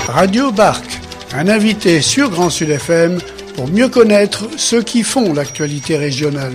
Radio Barc, un invité sur Grand Sud FM pour mieux connaître ceux qui font l'actualité régionale.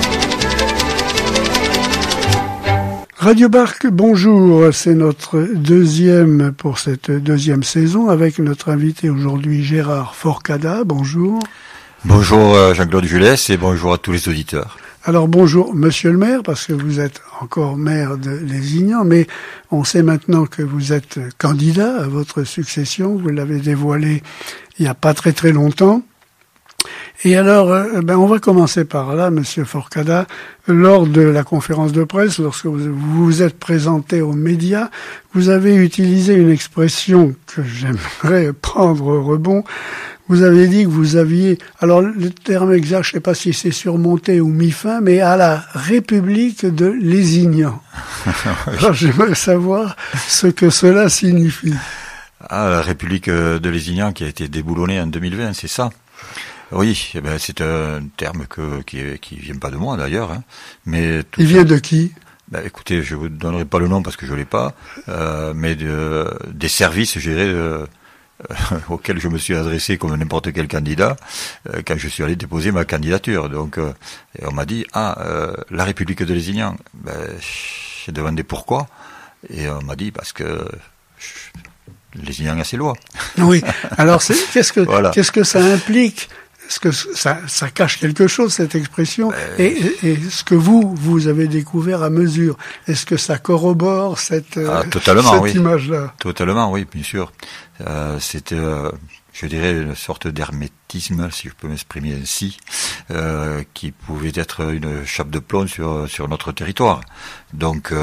Radio Barc, bonjour, c'est notre deuxième pour cette deuxième saison avec notre invité aujourd'hui Gérard Forcada, bonjour. Bonjour Jean-Claude Julès et bonjour à tous les auditeurs. Alors bonjour Monsieur le maire, parce que vous êtes encore maire de Lézignan, mais on sait maintenant que vous êtes candidat à votre succession, vous l'avez dévoilé il n'y a pas très longtemps. Et alors, on va commencer par là, Monsieur Forcada. Lors de la conférence de presse, lorsque vous vous êtes présenté aux médias, vous avez utilisé une expression que j'aimerais prendre au rebond. Vous avez dit que vous aviez, alors le terme exact, je ne sais pas si c'est surmonté ou mis fin, mais à la République de Lézignan. Alors j'aimerais savoir ce que cela signifie. Ah, la République de Lézignan qui a été déboulonnée en 2020, c'est ça? Oui, c'est un terme qui vient pas de moi d'ailleurs, hein, mais il vient de qui? Écoutez, je vous donnerai pas le nom parce que je l'ai pas, mais des services, je dirais, auxquels je me suis adressé comme n'importe quel candidat quand je suis allé déposer ma candidature. Donc, et on m'a dit la République de Lézignan. J'ai demandé pourquoi, et on m'a dit parce que Lézignan a ses lois. Oui. Alors, qu'est-ce que ça implique? Est-ce que ça cache quelque chose, cette expression, et ce que vous avez découvert à mesure, est-ce que ça corrobore cette image-là? Totalement, oui, bien sûr. C'était, je dirais, une sorte d'hermétisme, si je peux m'exprimer ainsi, qui pouvait être une chape de plomb sur notre territoire. Donc,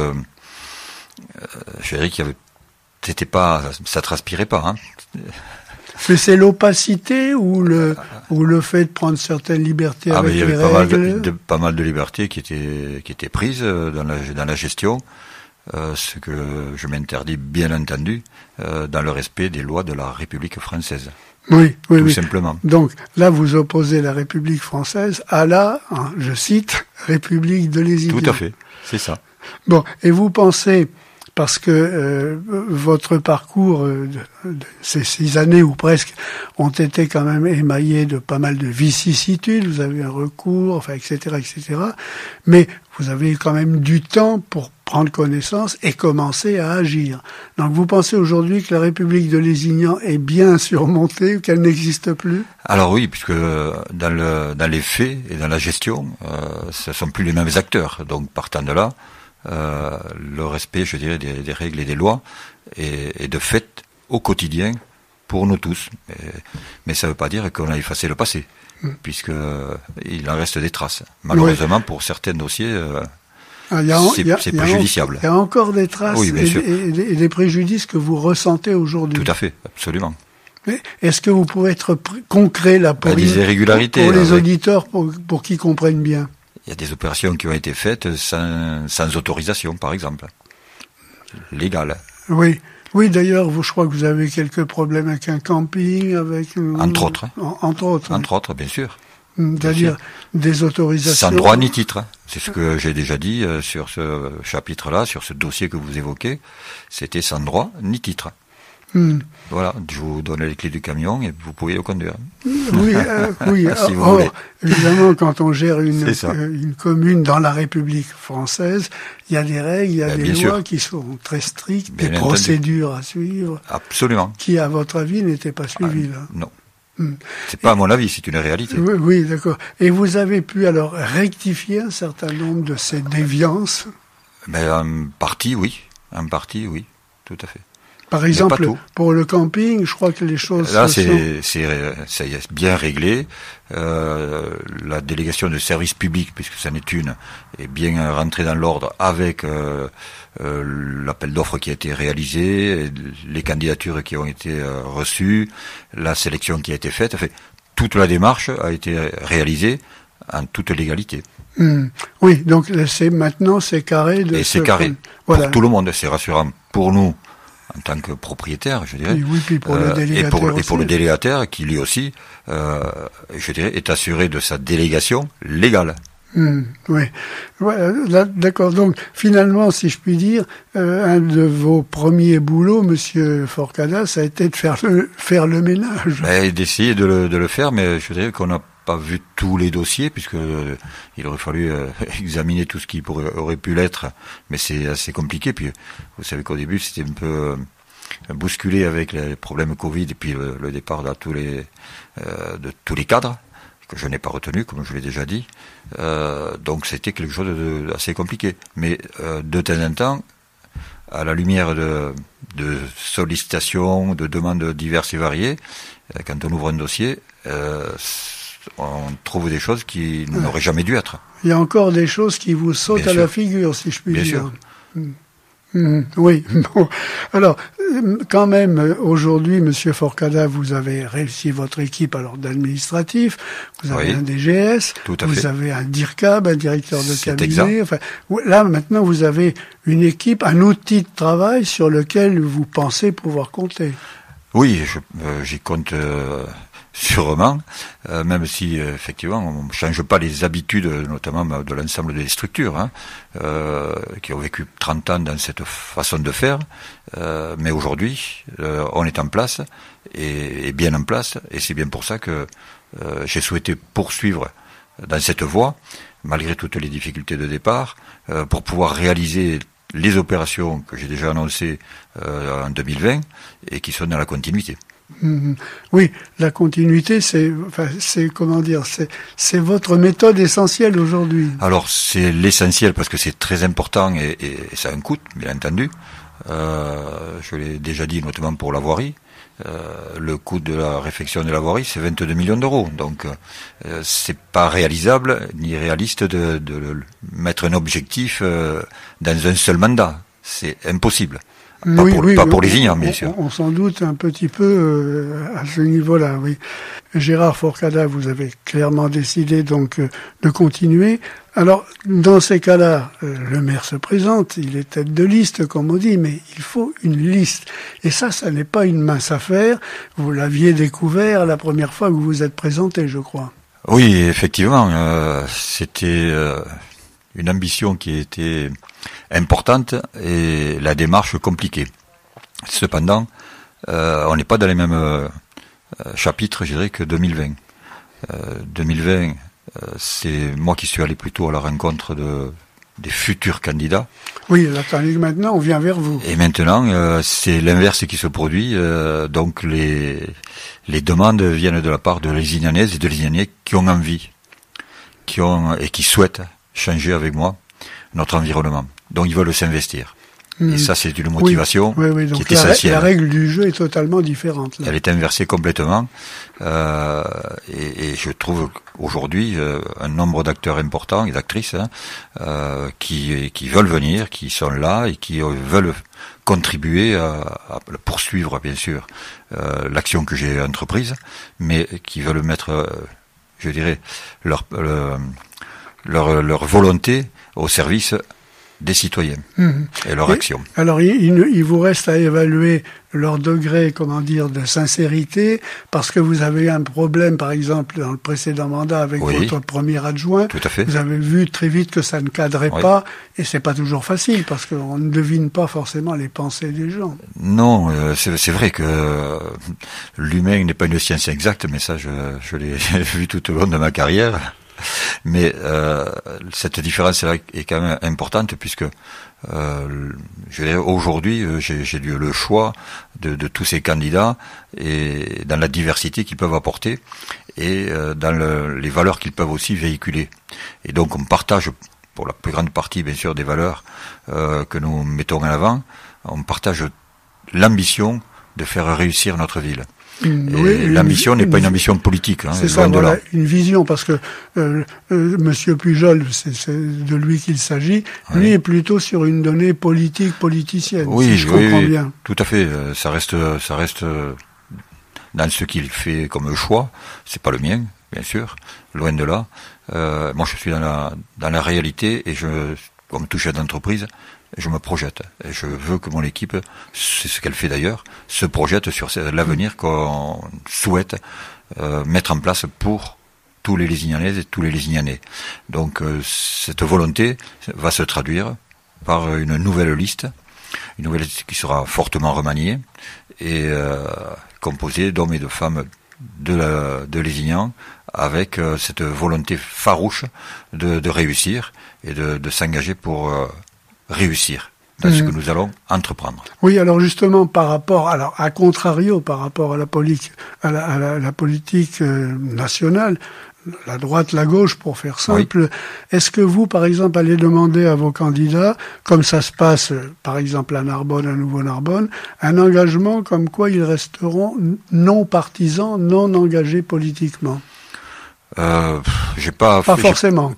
je dirais qu'il y avait, ça transpirait pas, hein. Mais c'est l'opacité ou le fait de prendre certaines libertés avec les règles? Il y avait pas mal de libertés qui étaient prises dans la gestion, ce que je m'interdis bien entendu dans le respect des lois de la République française. Oui. Tout simplement. Donc là, vous opposez la République française à la, je cite, République de Lézignan. Tout à fait, c'est ça. Bon, et vous pensez, parce que votre parcours de ces 6 années ou presque ont été quand même émaillés de pas mal de vicissitudes, vous avez un recours, etc. Mais vous avez quand même du temps pour prendre connaissance et commencer à agir. Donc vous pensez aujourd'hui que la République de Lézignan est bien surmontée ou qu'elle n'existe plus? Alors oui, puisque dans les faits et dans la gestion, ce ne sont plus les mêmes acteurs. Donc partant de là, le respect, je dirais, des règles et des lois est de fait au quotidien pour nous tous. Mais ça ne veut pas dire qu'on a effacé le passé, puisque il en reste des traces. Malheureusement, pour certains dossiers, c'est préjudiciable. Il y a encore des traces et des préjudices que vous ressentez aujourd'hui. Tout à fait, absolument. Mais est-ce que vous pouvez être concret là pour des irrégularités pour les auditeurs, pour qu'ils comprennent bien? Il y a des opérations qui ont été faites sans autorisation, par exemple. Légale. Oui, d'ailleurs, je crois que vous avez quelques problèmes avec un camping, Entre autres. Entre autres, bien sûr. C'est-à-dire des autorisations. Sans droit ni titre. C'est ce que j'ai déjà dit sur ce chapitre-là, sur ce dossier que vous évoquez. C'était sans droit ni titre. Voilà, je vous donne les clés du camion et vous pouvez le conduire. Oui. Si vous voulez. Évidemment, quand on gère une commune dans la République française, il y a des règles, il y a des lois qui sont très strictes, des procédures à suivre. Absolument. Qui, à votre avis, n'étaient pas suivies là. Non. C'est pas à mon avis, c'est une réalité. Oui, d'accord. Et vous avez pu alors rectifier un certain nombre de ces déviances? En partie, oui, tout à fait. Par exemple, pour le camping, je crois que les choses... Là, c'est bien réglé. La délégation de service public, puisque ça n'est une, est bien rentrée dans l'ordre avec l'appel d'offres qui a été réalisé, les candidatures qui ont été reçues, la sélection qui a été faite. Enfin, toute la démarche a été réalisée en toute légalité. Oui, donc maintenant c'est carré. Et c'est carré. Voilà. Pour tout le monde, c'est rassurant. Pour nous, en tant que propriétaire, je dirais. Oui, puis pour le délégataire et pour le délégataire qui lui aussi, je dirais, est assuré de sa délégation légale. Oui, ouais, d'accord. Donc, finalement, si je puis dire, un de vos premiers boulots, Monsieur Forcada, ça a été de faire le ménage. D'essayer de le faire, mais je dirais qu'on n'a pas vu tous les dossiers, puisque il aurait fallu examiner tout ce qui aurait pu l'être, mais c'est assez compliqué. Puis, vous savez qu'au début, c'était un peu bousculé avec les problèmes Covid et puis le départ de tous les cadres, que je n'ai pas retenu, comme je l'ai déjà dit. Donc c'était quelque chose d'assez compliqué. Mais de temps en temps, à la lumière de sollicitations, de demandes diverses et variées, quand on ouvre un dossier, on trouve des choses qui n'auraient jamais dû être. Il y a encore des choses qui vous sautent à la figure, si je puis dire. Bien sûr. Oui, bon. Alors, quand même, aujourd'hui, Monsieur Forcada, vous avez réussi votre équipe d'administratif, vous avez un DGS, vous avez un DIRCAB, un directeur de cabinet. Exact. Enfin, là, maintenant, vous avez une équipe, un outil de travail sur lequel vous pensez pouvoir compter. Oui, j'y compte sûrement, même si effectivement on ne change pas les habitudes, notamment de l'ensemble des structures, qui ont vécu 30 ans dans cette façon de faire, mais aujourd'hui on est en place, et bien en place, et c'est bien pour ça que j'ai souhaité poursuivre dans cette voie, malgré toutes les difficultés de départ, pour pouvoir réaliser les opérations que j'ai déjà annoncées en 2020 et qui sont dans la continuité. Oui, la continuité, c'est votre méthode essentielle aujourd'hui. Alors c'est l'essentiel parce que c'est très important et ça a un coût, bien entendu. Je l'ai déjà dit, notamment pour la voirie. Le coût de la réfection de la voirie, c'est 22 millions d'euros. Donc c'est pas réalisable ni réaliste de mettre un objectif dans un seul mandat. C'est impossible. Pas pour les Ignans, bien sûr. On s'en doute un petit peu à ce niveau-là, oui. Gérard Forcada, vous avez clairement décidé donc de continuer. Alors, dans ces cas-là, le maire se présente, il est tête de liste, comme on dit, mais il faut une liste. Et ça n'est pas une mince affaire. Vous l'aviez découvert la première fois que vous vous êtes présenté, je crois. Oui, effectivement, c'était une ambition qui était importante et la démarche compliquée. Cependant, on n'est pas dans les mêmes chapitres, je dirais, que 2020. 2020, c'est moi qui suis allé plutôt à la rencontre des futurs candidats. Oui, tandis que maintenant, on vient vers vous. Et maintenant, c'est l'inverse qui se produit. Donc, les demandes viennent de la part de Lézignanaises et de Lézignanais qui ont envie, et qui souhaitent changer avec moi notre environnement. Donc ils veulent s'investir. Et ça, c'est une motivation donc qui est essentielle. La règle du jeu est totalement différente. Là. Elle est inversée complètement. Et je trouve aujourd'hui un nombre d'acteurs importants et d'actrices qui veulent venir, qui sont là et qui veulent contribuer à poursuivre, bien sûr, l'action que j'ai entreprise, mais qui veulent mettre, je dirais, leur volonté au service des citoyens et leur action. Alors, il vous reste à évaluer leur degré, de sincérité, parce que vous avez eu un problème, par exemple, dans le précédent mandat avec votre premier adjoint. Tout à fait. Vous avez vu très vite que ça ne cadrait pas, et c'est pas toujours facile, parce qu'on ne devine pas forcément les pensées des gens. Non, c'est vrai que l'humain n'est pas une science exacte, mais ça, je l'ai vu tout au long de ma carrière. Mais cette différence-là est quand même importante puisque aujourd'hui j'ai eu le choix de tous ces candidats et dans la diversité qu'ils peuvent apporter et dans les valeurs qu'ils peuvent aussi véhiculer. Et donc on partage pour la plus grande partie bien sûr des valeurs que nous mettons en avant. On partage l'ambition de faire réussir notre ville. L'ambition n'est pas une ambition politique. C'est ça, une vision, parce que Monsieur Pujol, c'est de lui qu'il s'agit, lui est plutôt sur une donnée politicienne, si je comprends bien. Tout à fait. Ça reste dans ce qu'il fait comme choix. C'est pas le mien, bien sûr, loin de là. Moi, je suis dans la réalité et comme tout chef d'entreprise, je me projette. Et je veux que mon équipe, c'est ce qu'elle fait d'ailleurs, se projette sur l'avenir qu'on souhaite mettre en place pour tous les Lézignanaises et tous les Lézignanais. Donc cette volonté va se traduire par une nouvelle liste qui sera fortement remaniée et composée d'hommes et de femmes de Lézignan, avec cette volonté farouche de réussir et de s'engager pour réussir dans ce que nous allons entreprendre. Oui, alors justement, à contrario, par rapport à la politique nationale, la droite, la gauche, pour faire simple, oui. Est-ce que vous, par exemple, allez demander à vos candidats, comme ça se passe, par exemple, à Narbonne, à Nouveau-Narbonne, un engagement comme quoi ils resteront non partisans, non engagés politiquement? Pas forcément.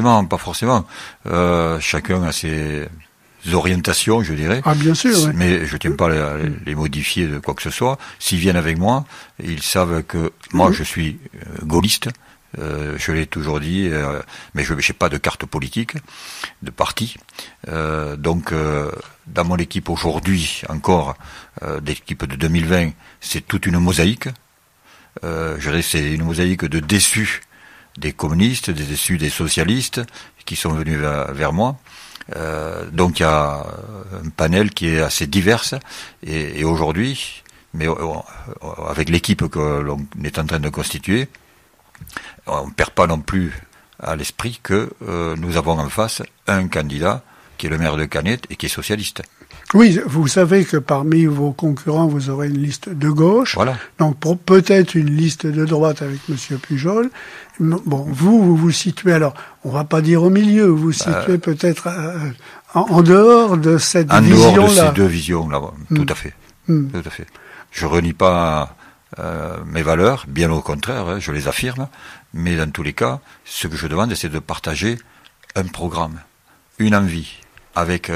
Chacun a ses orientations, je dirais. Ah, bien sûr. Oui. Mais je tiens pas à les modifier de quoi que ce soit. S'ils viennent avec moi, ils savent que moi, je suis gaulliste. Je l'ai toujours dit, mais je n'ai pas de carte politique, de parti. Donc, dans mon équipe aujourd'hui, encore, d'équipe de 2020, c'est toute une mosaïque. Je dirais c'est une mosaïque de déçus des communistes, des déçus des socialistes, qui sont venus vers moi. Donc il y a un panel qui est assez divers, et aujourd'hui, mais avec l'équipe que l'on est en train de constituer, on ne perd pas non plus à l'esprit que nous avons en face un candidat qui est le maire de Canet et qui est socialiste. Oui, vous savez que parmi vos concurrents, vous aurez une liste de gauche. Voilà. Donc peut-être une liste de droite avec M. Pujol. Bon, vous vous situez, alors, on va pas dire au milieu, vous vous situez peut-être en dehors de cette vision-là. En dehors de ces deux visions-là, tout à fait. Tout à fait. Je renie pas mes valeurs, bien au contraire, je les affirme, mais dans tous les cas, ce que je demande, c'est de partager un programme, une envie, avec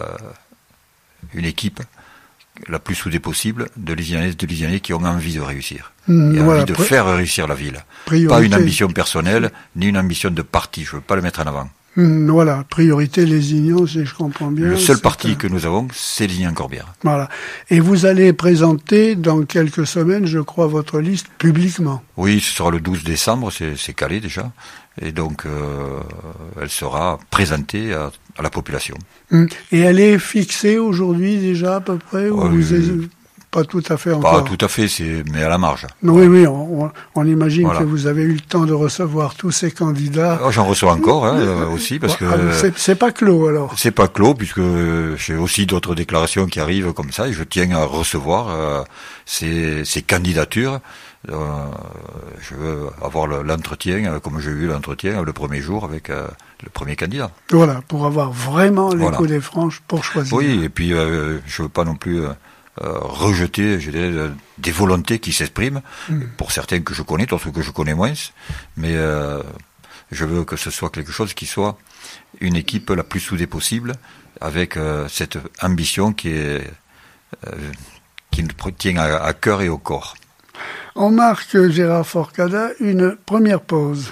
une équipe la plus soudée possible de Lézignanais qui ont envie de réussir. Et envie de faire réussir la ville. Priorité. Pas une ambition personnelle, ni une ambition de parti, je veux pas le mettre en avant. Voilà, priorité Lézignan, si je comprends bien. Le seul parti que nous avons, c'est Lézignan-Corbière. Voilà. Et vous allez présenter dans quelques semaines, je crois, votre liste publiquement. Oui, ce sera le 12 décembre, c'est calé déjà. Et donc, elle sera présentée à la population. Et elle est fixée aujourd'hui déjà à peu près ou pas tout à fait encore? Pas tout à fait, mais à la marge. Oui, on imagine que vous avez eu le temps de recevoir tous ces candidats. J'en reçois encore aussi, parce que... C'est pas clos alors? C'est pas clos, puisque j'ai aussi d'autres déclarations qui arrivent comme ça, et je tiens à recevoir ces candidatures. Je veux avoir l'entretien, comme j'ai eu l'entretien le premier jour avec le premier candidat. Voilà, pour avoir vraiment l'écho des franges pour choisir. Oui, et puis je veux pas non plus rejeter, je dirais, des volontés qui s'expriment, pour certains que je connais, d'autres que je connais moins, mais je veux que ce soit quelque chose qui soit une équipe la plus soudée possible, avec cette ambition qui nous tient à cœur et au corps. On marque, Gérard Forcada, une première pause.